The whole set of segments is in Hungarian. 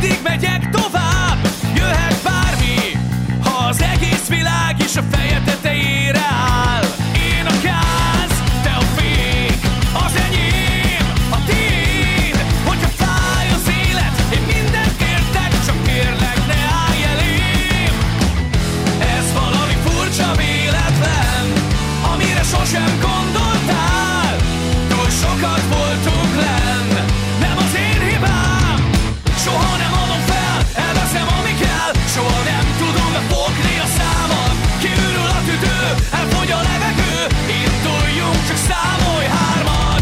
mindig megyek tovább. Jöhet bármi, ha az egész világ is a feje tetejére áll. Én a gáz, te a fék, az enyém, a tiéd. Hogyha fáj az élet, én mindent értek, csak kérlek ne állj elém. Ez valami furcsa véletlen, amire sosem gondoltál. Túl sokat voltunk lenn, nem az én hibám. Soha nem adom fel, elveszem ami kell. Soha nem tudom befogni a számat. Kiürül a tüdő, elfogy a levegő. Induljunk, csak számolj hármat.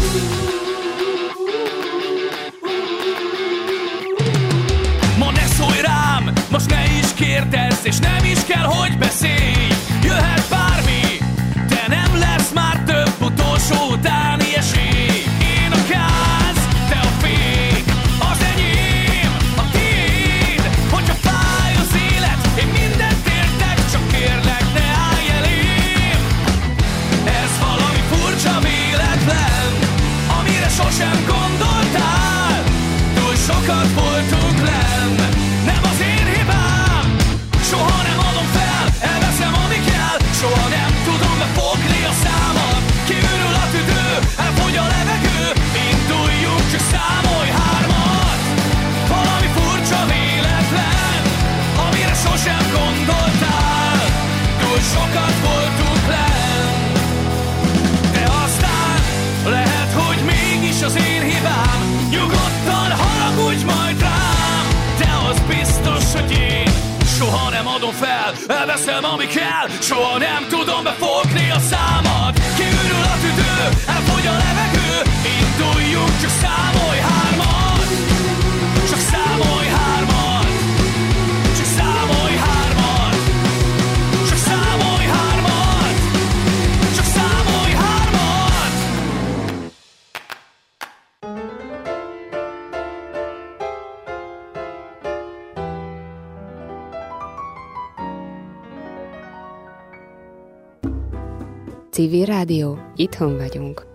Ma ne szólj rám, most ne is kérdezz, és nem is kell, hogy beszélj. Jöhet bármi, de nem lesz már több utolsó utáni esély. Én a gáz, te a fék, az enyém, a tiéd. Hogyha fáj az élet, én mindent értek, csak kérlek ne állj elém. Ez valami furcsa véletlen, amire sosem gondoltál. Túl sokat voltunk lenn, nem az én hibám. Soha nem adom fel, elveszem ami kell. Soha nem tudom befogni a számat. Kiürül a tüdő, elfogy a levegő. Induljunk, csak számolj hármat. Valami furcsa véletlen, amire sosem gondoltál. Túl sokat voltunk lenn, de aztán lehet, hogy mégis az én hibám. Nyugodtan haragudj majd rám, de az biztos, hogy én soha nem adom fel, elveszem ami kell. Soha nem tudom befogni a számat. Kiürül a tüdő, elfogy a levegő. Induljunk, csak számolj hármat. Csak számolj hármat. Csak számolj hármat. Csak számolj hármat. Csak számolj hármat. Civil Rádió, itthon vagyunk.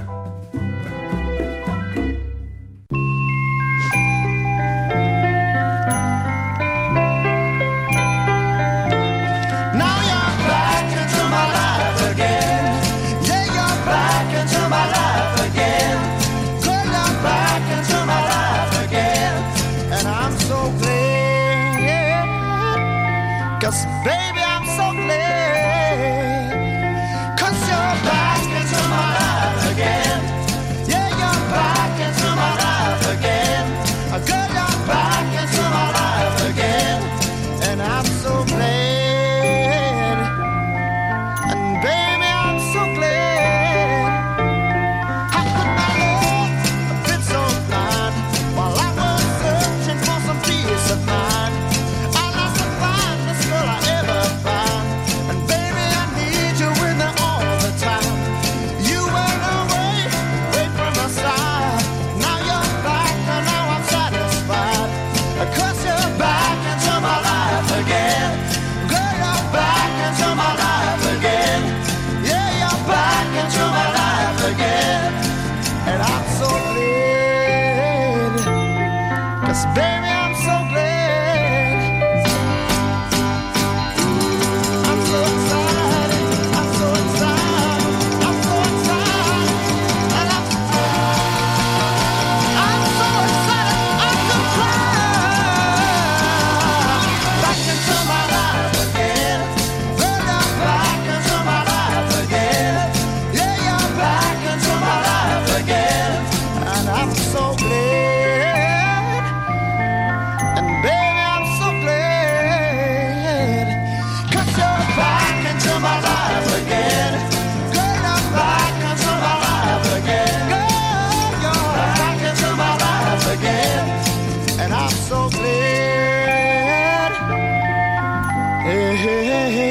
Now you're back into my life again. Yeah, you're back into my life again. Girl, you're back into my life again. And I'm so glad. 'Cause baby, I'm so glad. 'Cause you're back into my life again. Yeah, you're back into my life again. Girl, you're back into my life again. And I'm so glad. And baby, I'm so glad. How could my love have been so blind while I was searching for some peace of mind? I lost the finest girl I ever found. And baby, I need you with me all the time. You went away, away from my side. Now you're back and now I'm satisfied. 'Cause you're back into my life again. Girl, you're back into my life again. Yeah, you're back into my life again. And I'm so glad. 'Cause baby, I'm so glad. I'm so excited. I'm so excited. I'm so excited. And I'm so excited. I could cry. Back into my life again. Girl, you're back into my life again. Yeah, you're back into my life again. And I'm so glad. And baby, I'm so glad. 'Cause you're back into my life again. Girl, you're back into my life again. Girl, you're back into my life again. And I'm so glad. Hey, hey, hey, hey.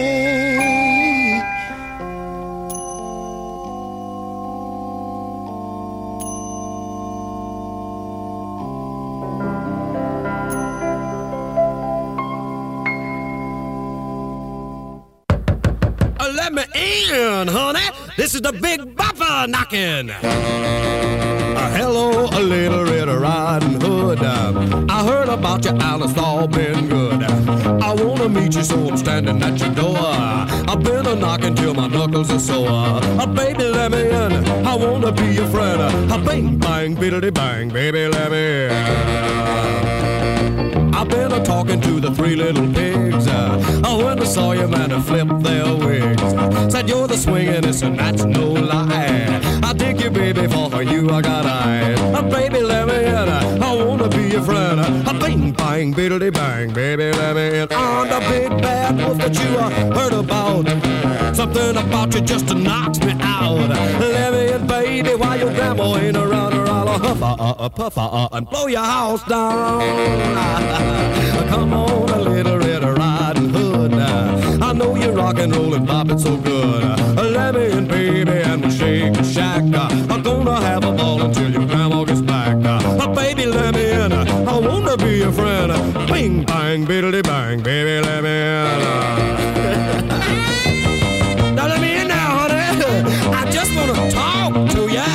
Let me in, honey. This is the Big Bopper knocking. Hello, a little Red Riding Hood. I heard heard about you, and it's all been good. I wanna meet you, so I'm standing at your door. I've been a-knocking till my knuckles are sore. Baby, let me in, I wanna be your friend. Bang, bang, biddly-bang, baby, let me in. I've been a-talking to the three little pigs. When I saw you, man, I flipped their wigs. Said you're the swingin'est, and that's no lie. I dig you, baby, for you I got eyes. Baby, let me in, I wanna be your friend. Bang, bang, biddly-bang, baby, let me in. On the big bad wolf that you heard about. Something about you just knocks me out. Let me in, baby, while your grandma ain't around her. I'll puff and blow your house down. Come on, a little Red Riding Hood. I know you rock and roll and bop it so good. Let me in, baby, and we'll shake and shack. I'm gonna have a ball until your grandma gets back. Baby, let me in, I wanna be your friend. Bing, bang, biddly bang, baby, let me in. Now let me in now, honey. I just wanna talk to ya.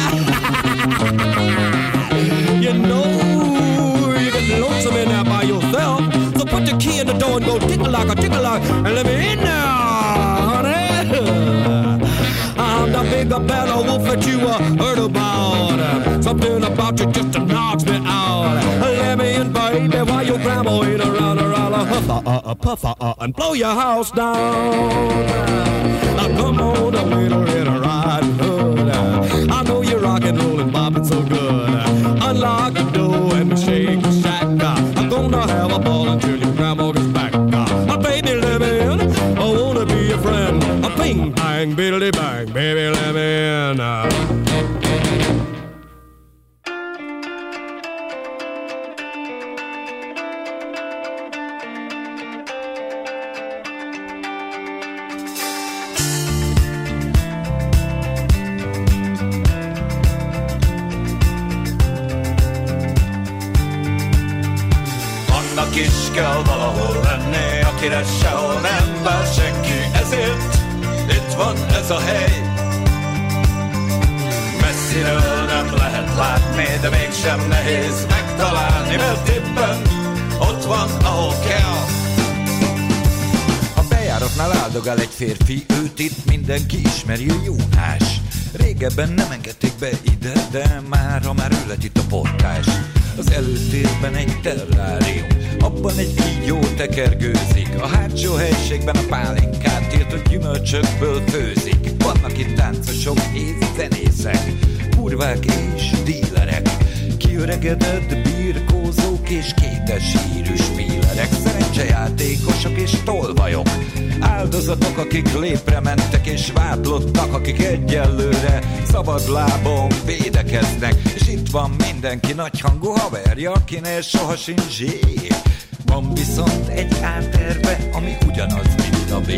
You know you get lonesome in there by yourself. So put the key in the door and go tick-a-lock, and let me in now, honey. I'm the bigger, better wolf that you heard about. Something about you just knocks me out. Let me in, baby, while your grandma ain't around her. I'll puff and blow your house down. Come on, a little Red Riding Hood. I know you rock and roll and bop it so good. Unlock the door and shake the shack. I'm gonna have a ball until your grandma gets back. Baby, let me in, I wanna be your friend. Bing, bang, biddly bang, baby, let me in. Annak is kell valahol lenni, akire sehol nem vár senki, ezért itt van ez a hely. Messziről nem lehet látni, de mégsem nehéz megtalálni, mert éppen ott van, ahol kell. A bejáratnál áldogál egy férfi, őt itt mindenki ismeri, a Jónás. Régebben nem engedték be ide, de mára már ő lett itt a portás. Az előtérben egy terrárium, abban egy kígyó tekergőzik. A hátsó helyiségben a pálinkát írt, hogy gyümölcsökből főzik. Vannak itt táncosok és zenészek, kurvák és dílerek, kiöregedett birkózók és kétes hírű spílerek, szerencsejátékosok és tolvajok, áldozatok, akik lépre mentek és vádlottak, akik egyelőre szabadlábon védekeznek. És itt van mindenki nagyhangú haverja, akinél soha sincs zsír. Van viszont egy A-terve, ami ugyanaz, mint a B.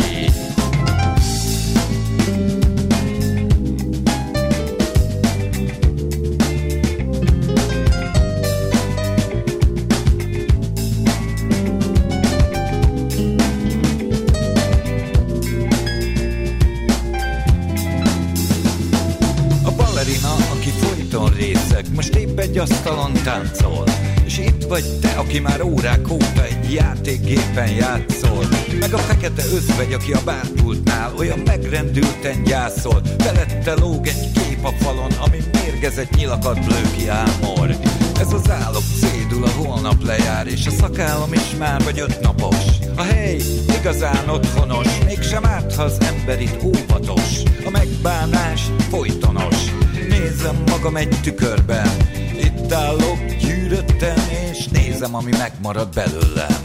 Most épp egy asztalon táncol, és itt vagy te, aki már órák óta egy játékgépen játszol. Meg a fekete özvegy, aki a bárpultnál olyan megrendülten gyászol. Felette lóg egy kép a falon, ami mérgezett nyilakat blő ki ámor. Ez az állok cédula holnap lejár, és a szakállam is már vagy 5 napos. A hely igazán otthonos, mégsem árt, ha az ember itt óvatos. A megbánás folytonos, nézem magam egy tükörben, itt állok gyűrötten, és nézem, ami megmarad belőlem.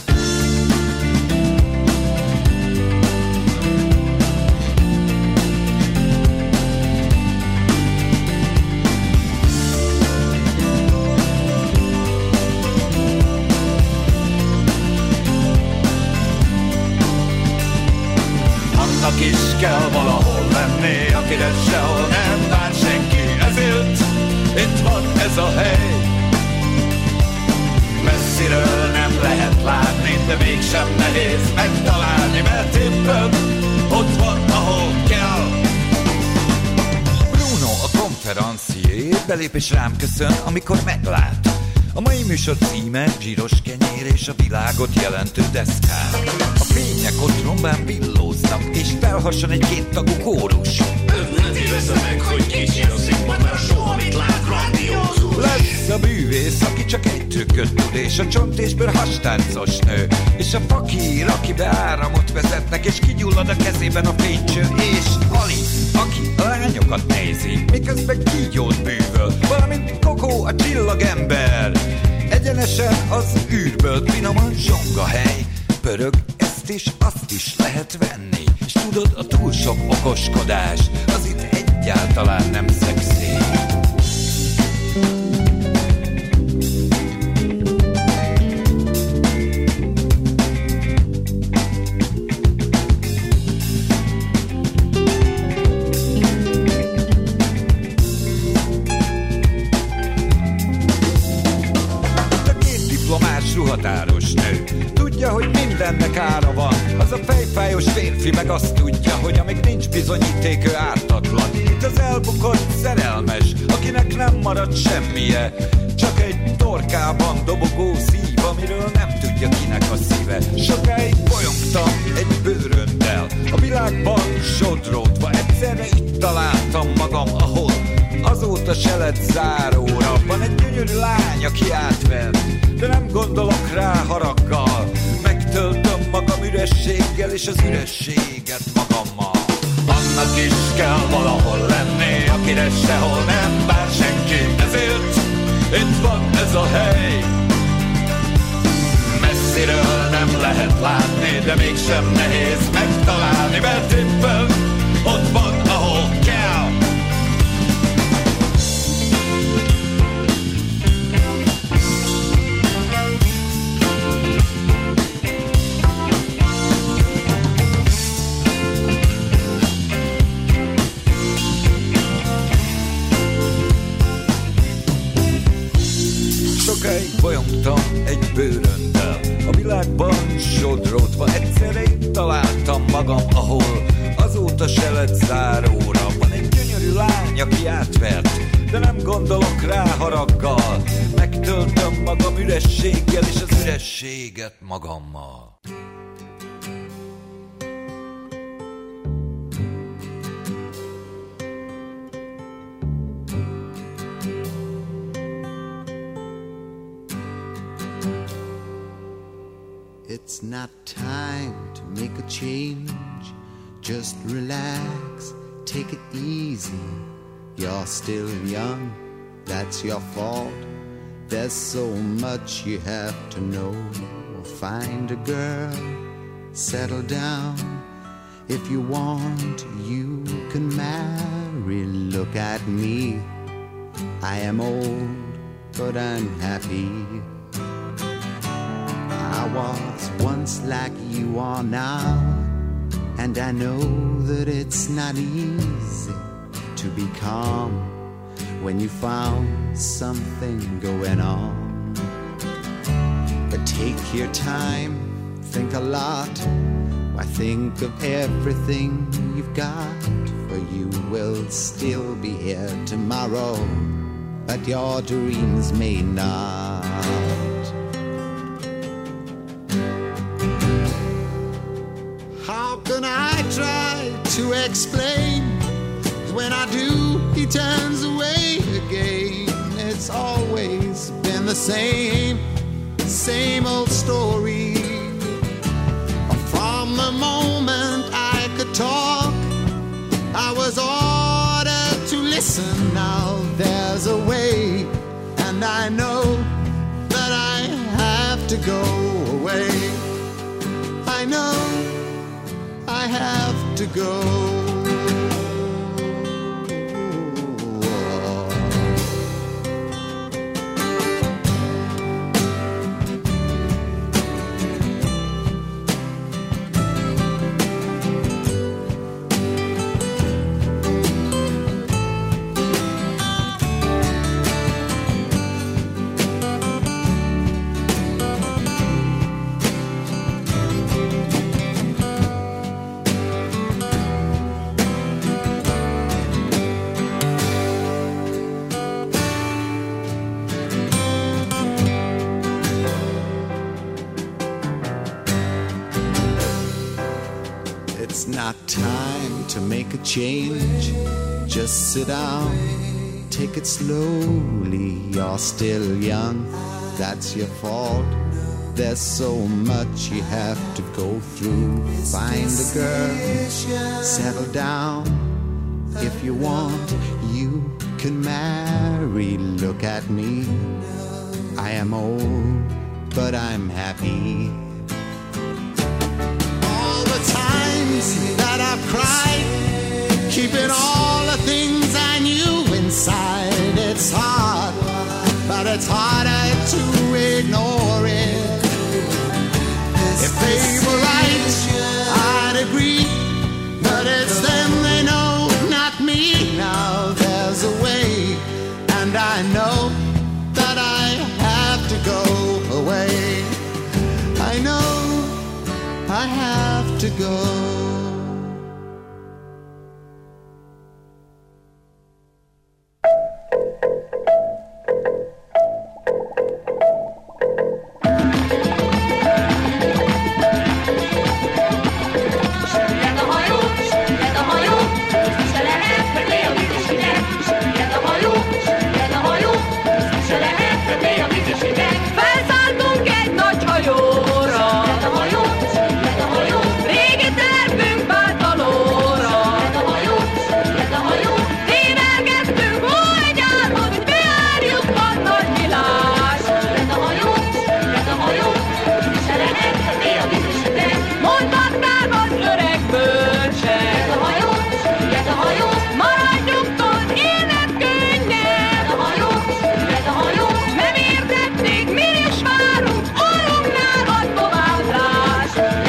Annak is kell valahol lenni, akire sehol nem vár senki, ezért itt van ez a hely. Messziről nem lehet látni, de mégsem nehéz megtalálni, mert éppen ott van, ahol kell. Bruno, a konferencié, belép és rám köszön, amikor meglát. A mai műsor címe zsíros kenyér és a világot jelentő deszkák. A fények ott rombán villóznak, és felhasson egy kéttagú kórus. Ne tévezze meg, hogy kicsinoszik, majd már soha, amit lát, grandiózus. Lesz a bűvész, aki csak egy trükköt tud, és a csont és bőr hastáncos nő. És a fakír, akibe áramot vezetnek, és kigyullad a kezében a fénycső. És Ali, aki a lányokat nézi, miközben kígyót bűvöl, valamint Kokó a csillagember. Egyenesen az űrből finoman zsongahely pörög, ezt is, azt is lehet venni. És tudod, a túl sok okoskodás az itt egyáltalán nem szexi. Ruhatáros nő tudja, hogy mindennek ára van. Az a fejfájos férfi meg azt tudja, hogy amíg nincs bizonyíték, ő ártatlan. Itt az elbukott szerelmes, akinek nem marad semmije, csak egy torkában dobogó szív, amiről nem tudja, kinek a szíve. Sokáig bolyongtam egy bőröndel, a világban sodródva, egyszerre itt találtam magam, ahol azóta se lett záróra. Van egy gyönyörű lány, aki átvert, de nem gondolok rá haraggal. Megtöltöm magam ürességgel, és az ürességet magammal. Annak is kell valahol lenni, akire sehol nem vár senki. Ezért itt van ez a hely. Messziről nem lehet látni, de mégsem nehéz megtalálni, mert éppen ott van, ahol kell. Sokáig bolyongtam egy bőröndel, a világban sodródva, egyszerre itt találtam magam, ahol azóta se lett záróra. Van egy gyönyörű lány, aki átvert, de nem gondolok rá haraggal. Megtöltöm magam ürességgel, és az ürességet magammal. It's not time to make a change. Just relax, take it easy. You're still young, that's your fault. There's so much you have to know. Find a girl, settle down. If you want, you can marry. Look at me, I am old, but I'm happy. I was once like you are now, and I know that it's not easy to be calm when you found something going on. But take your time, think a lot. Why, think of everything you've got, for you will still be here tomorrow, but your dreams may not. How can I try to explain? When I do, he turns away again. It's always been the same old story. From the moment I could talk, I was ordered to listen. Now there's a way, and I know that I have to go away. I know I have to go. time to make a change. Just sit down, take it slowly. You're still young, that's your fault. There's so much you have to go through. Find a girl, settle down. If you want, you can marry. Look at me, I am old, but I'm happy. All the times that I've cried, keeping all the things I knew inside. It's hard, but it's harder to ignore it. If they were right, I'd agree, but it's them they know, not me. Now there's a way, and I know that I have to go away. I know I have to go. Felszálltunk egy nagy hajóra, régi tervünk vált valóra. Évelgettünk egy álmot, hogy bejárjuk a nagy világ. Mondhatnák az öreg bölcsek, maradjunk ott, ének könnyen. Nem értették, mi is várunk, orrunknál a továbbzás.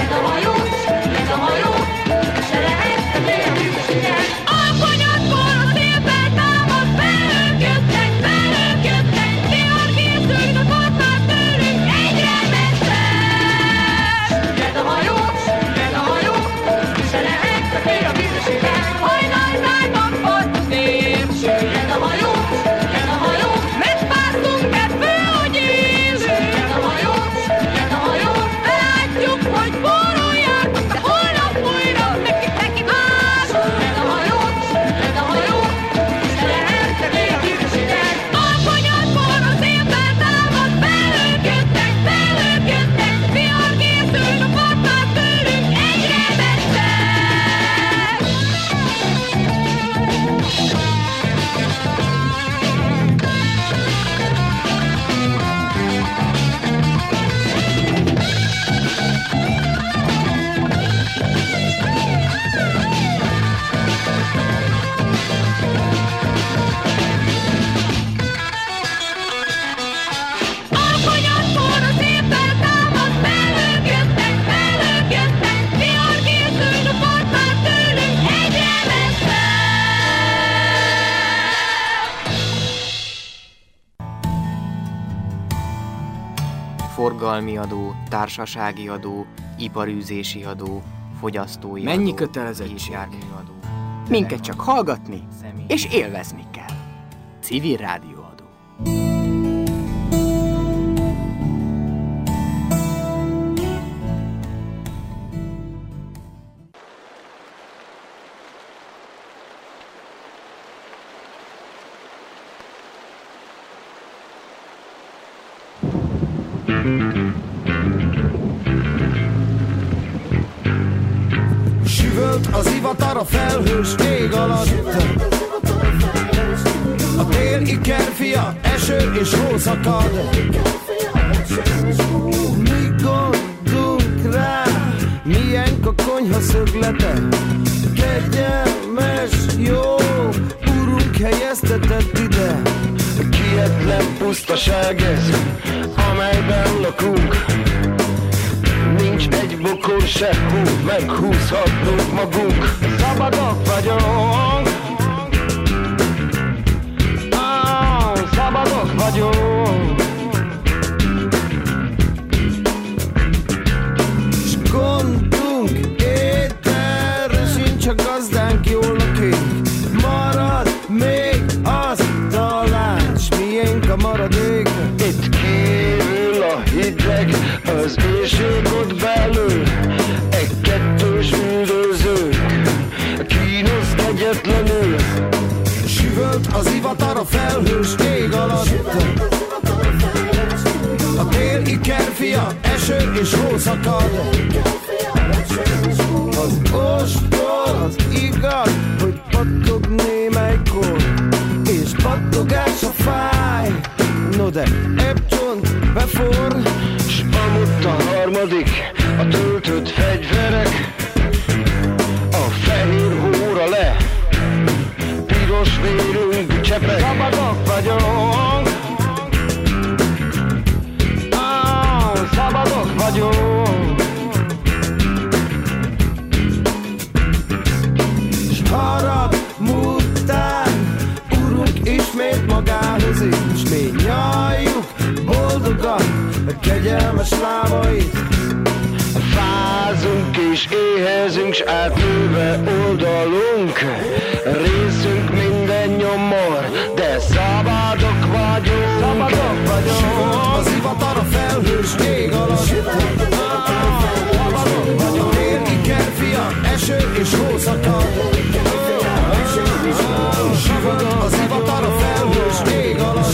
Alkonyatkor a szélben támad, belők jöttek, vihar készült, a kortát tőlünk egyre messzebb. Jött a hajó, se lehet kötni a vízesében. Hajnaltájban partot ér, jött a hajó, megpásztunk ebből, hogy élünk. Jött a hajó, belátjuk, hogy boruljátok, de holnap újra neki más. Jött a hajó, se lehet kötni a vízesében. Alkonyatkor a szélben támad, belők jöttek, vihar készült, a kortát tőlünk egyre messzebb. Alkonyatkor a szélben támad, belők jöttek, vihar készült, a kortát tőlünk egyre messzebb. Forgalmi adó, társasági adó, iparűzési adó, fogyasztói Mennyi adó, kötelezettség? járműadó. Minket csak hallgatni Személy- és élvezni kell. Civil rádióadó. Süvölt az ivatar a felhős ég alatt. A tél ikerfia, eső és hó szakad. Mi gondolunk rá, milyen a konyha szöglete. Kegyelmes, jó, urunk helyeztetett ide. Kietlen pusztaság ez, amelyben lakunk. Nincs egy bokor se hú, meghúzhatunk magunk. Szabadok vagyunk. Szabadok vagyunk. S gondunk ételre sincs, a gazdánk jól lakik. Marad még az talán, s miénk a maradék. Itt kívül a hideg, az éjség ott belül, egy kettős üldözők. eső és hó szakad. Az ostor, az igaz, hogy pattog némelykor, és pattogás a fáj. No de ebb csont befor, s amúgy a harmadik, a töltött fegyverek. A fehér hóra le, piros vérünk csepeg. Szabadok vagyunk, szabadok vagyunk. S harag múltán, urunk ismét magához így, s mi nyaljuk boldogan a kegyelmes lábait. Fázunk és éhezünk, s átnőve oldalunk, részünk minden nyomor, de szabadok vagyunk. Szabadok vagyunk. Sivott az ivatar a felhős ég alatt. Szabadok vagyunk. Tér iker fiam, eső és hó szakad. Sivott az ivatar a felhős ég alatt.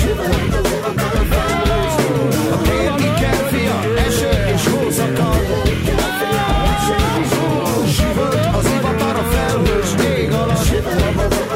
A tér iker fiam, eső és hó szakad. Sivott az ivatar a felhős ég alatt.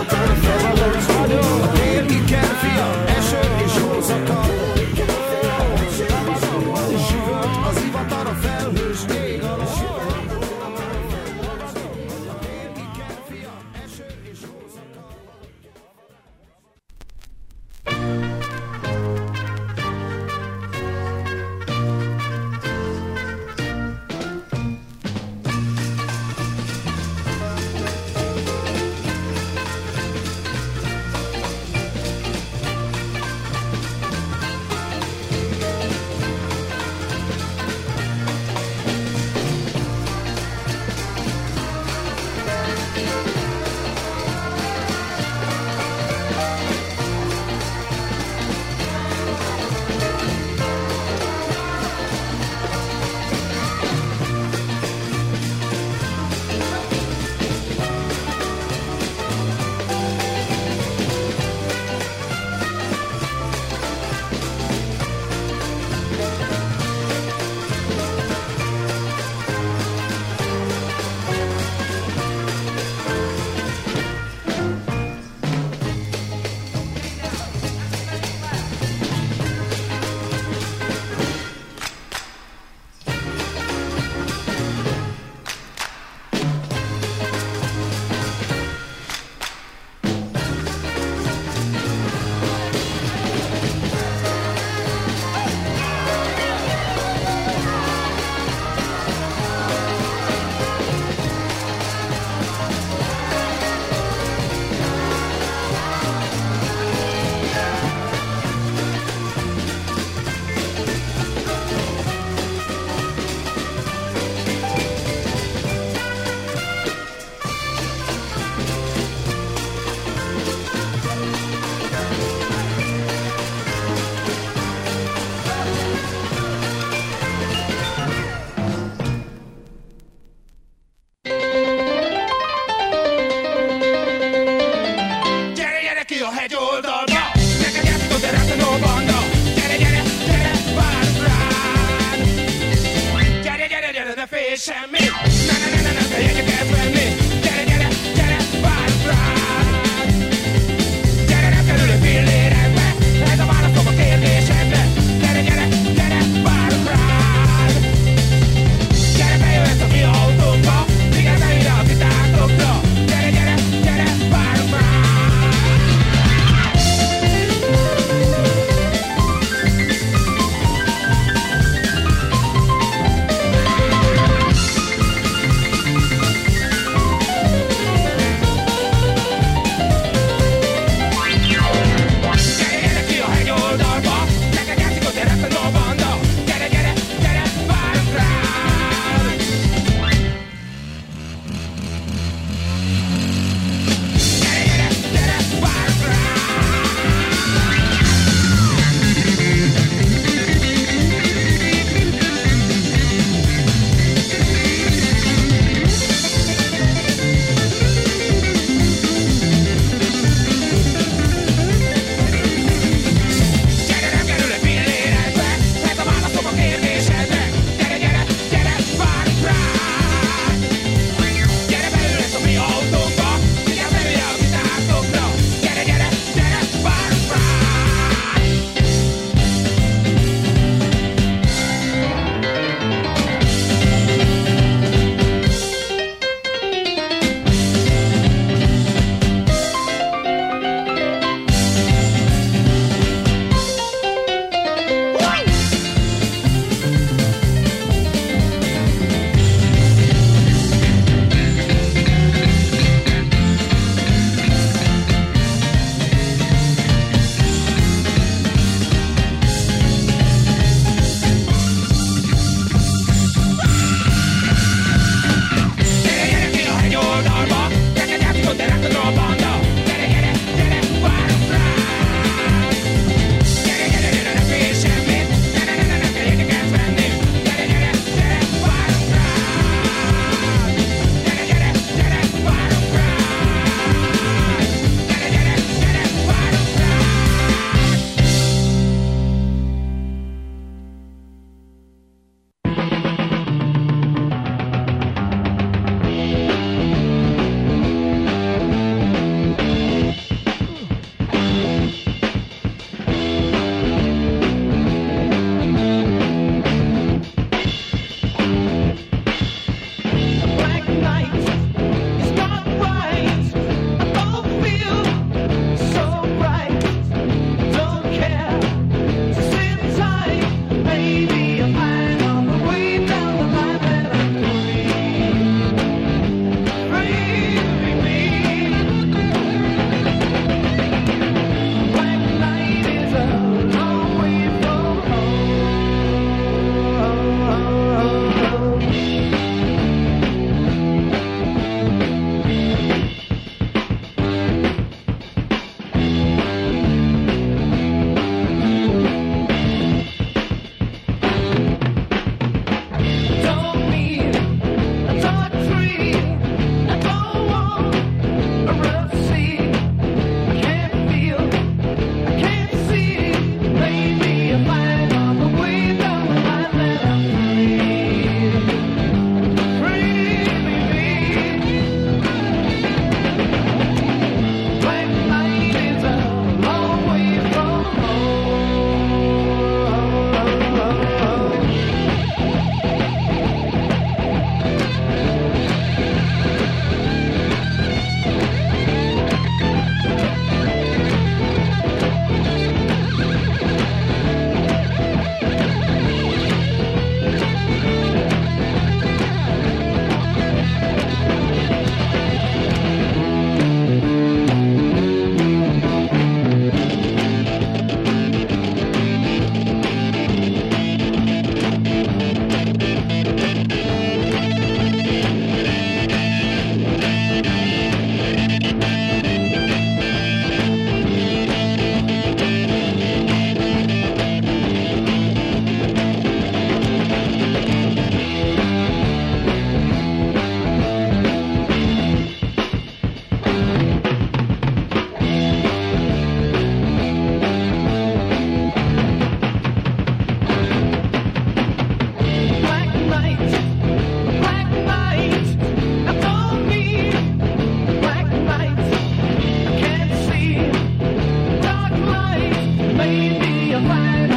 find